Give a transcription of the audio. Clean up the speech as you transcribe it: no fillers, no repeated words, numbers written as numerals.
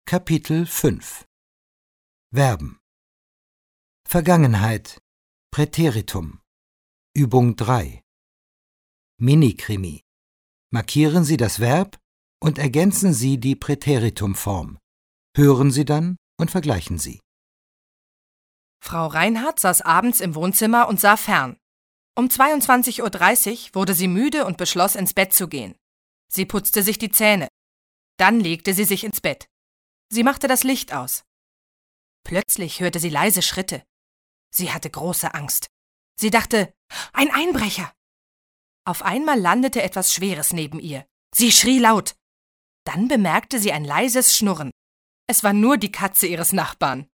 Kapitel 5 Verben Vergangenheit Präteritum Übung 3 Minikrimi Markieren Sie das Verb und ergänzen Sie die Präteritumform. Hören Sie dann und vergleichen Sie. Frau Reinhardt saß abends im Wohnzimmer und sah fern. Um 22:30 Uhr wurde sie müde und beschloss, ins Bett zu gehen. Sie putzte sich die Zähne. Dann legte sie sich ins Bett. Sie machte das Licht aus. Plötzlich hörte sie leise Schritte. Sie hatte große Angst. Sie dachte, ein Einbrecher. Auf einmal landete etwas Schweres neben ihr. Sie schrie laut. Dann bemerkte sie ein leises Schnurren. Es war nur die Katze ihres Nachbarn.